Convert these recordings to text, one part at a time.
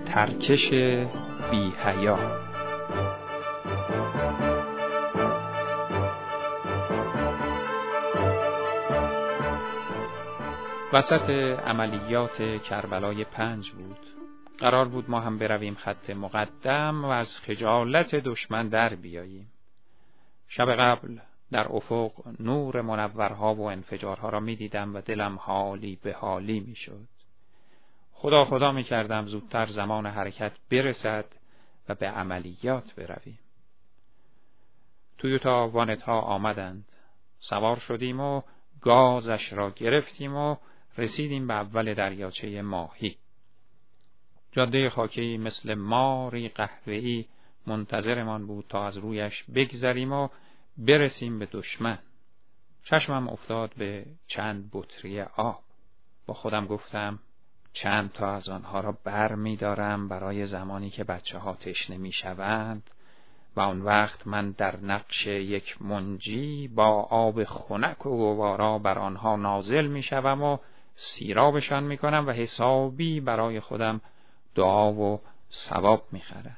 ترکش بی حیا. وسط عملیات کربلای 5 بود. قرار بود ما هم برویم خط مقدم و از خجالت دشمن در بیاییم. شب قبل در افق نور منورها و انفجارها را می دیدم و دلم حالی به حالی می شد. خدا می کردم زودتر زمان حرکت برسد و به عملیات برویم. تویوتا وانت ها آمدند. سوار شدیم و گازش را گرفتیم و رسیدیم به اول دریاچه ماهی. جاده خاکی مثل ماری قهوه‌ای منتظرمان بود تا از رویش بگذریم و برسیم به دشمن. چشمم افتاد به چند بطری آب. با خودم گفتم چند تا از آنها را بر می دارم برای زمانی که بچه ها تشنه می شوند و آن وقت من در نقش یک منجی با آب خنک و گوارا بر آنها نازل می شوم و سیرابشان می کنم و حسابی برای خودم دعا و ثواب می خرم.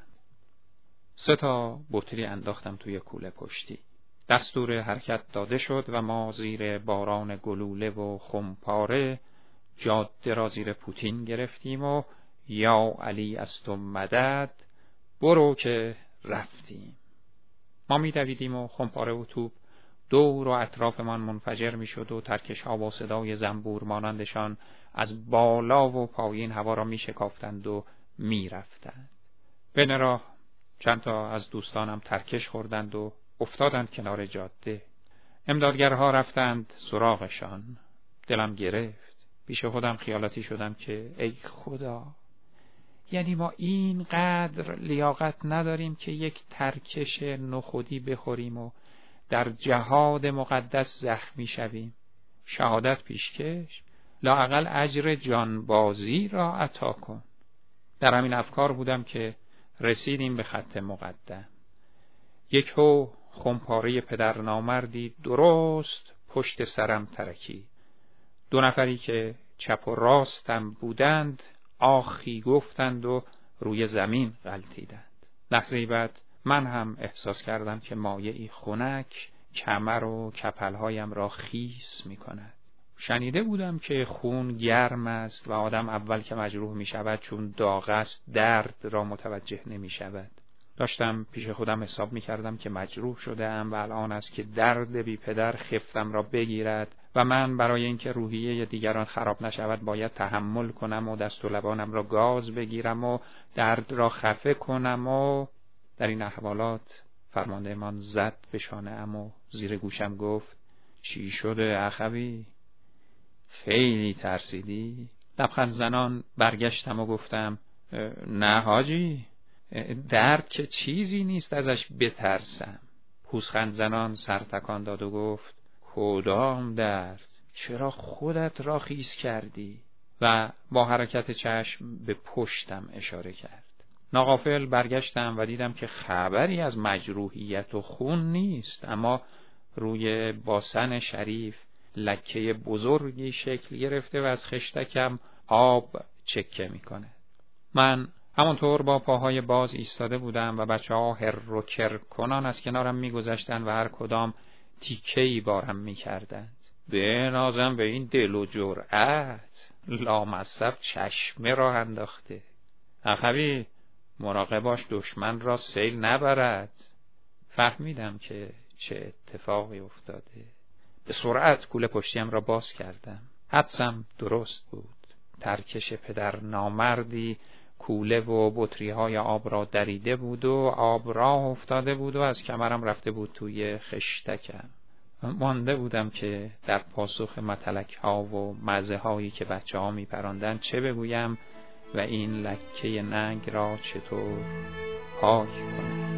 3 بطری انداختم توی کوله پشتی. دستور حرکت داده شد و ما زیر باران گلوله و خمپاره جاده را زیر پوتین گرفتیم و یا علی از تو مدد برو که رفتیم. ما می دویدیم و خمپاره و توپ دور و اطرافمان منفجر می شد و ترکش ها با صدای زنبور مانندشان از بالا و پایین هوا را می شکافتند و می رفتند. بین راه چند تا از دوستانم ترکش خوردند و افتادند کنار جاده. امدادگرها رفتند سراغشان. دلم گرفت. پیش خودم خیالاتی شدم که ای خدا، یعنی ما اینقدر لیاقت نداریم که یک ترکش نخودی بخوریم و در جهاد مقدس زخمی شویم. شهادت پیشکش، لااقل اجر جانبازی را عطا کن. در همین افکار بودم که رسیدیم به خط مقدم. یک هو خمپاره پدر نامردی درست پشت سرم ترکی. 2 نفری که چپ و راستم بودند آخی گفتند و روی زمین غلتیدند. لحظه‌ای بعد من هم احساس کردم که مایعی خنک کمر و کپلهایم را خیس می کند. شنیده بودم که خون گرم است و آدم اول که مجروح می شود چون داغ است درد را متوجه نمی شود. داشتم پیش خودم حساب می کردم که مجروح شده ام و الان است که درد بی پدر خفتم را بگیرد و من برای اینکه روحیه دیگران خراب نشود باید تحمل کنم و دست و لبانم را گاز بگیرم و درد را خفه کنم. و در این احوالات فرمانده من زد به شانه‌ام و زیر گوشم گفت چی شده اخوی؟ خیلی ترسیدی؟ لبخند زنان برگشتم و گفتم نه حاجی، درد که چیزی نیست ازش بترسم. پوزخند زنان سر تکان داد و گفت کدام درد؟ چرا خودت را خیس کردی؟ و با حرکت چشم به پشتم اشاره کرد. ناغافل برگشتم و دیدم که خبری از مجروحیت و خون نیست، اما روی باسن شریف لکه بزرگی شکل گرفته و از خشتکم آب چکه میکنه. من همانطور با پاهای باز ایستاده بودم و بچه‌ها هر و کر کنان از کنارم میگذشتند و هر کدام تیکه‌ای بارم میکردند. بنازم به این دل و جرأت، لامصب چشمه راه انداخته. اخوی مراقب باش دشمن را سیل نبرد. فهمیدم که چه اتفاقی افتاده. به سرعت کوله پشتیم را باز کردم. حدسم درست بود. ترکش پدر نامردی کوله و بطری‌های آب را دریده بود و آب راه افتاده بود و از کمرم رفته بود توی خشتکم. مانده بودم که در پاسخ متلک‌ها و مزه‌هایی که بچه‌ها می‌پراندن چه بگویم و این لکه ننگ را چطور پاک کنم.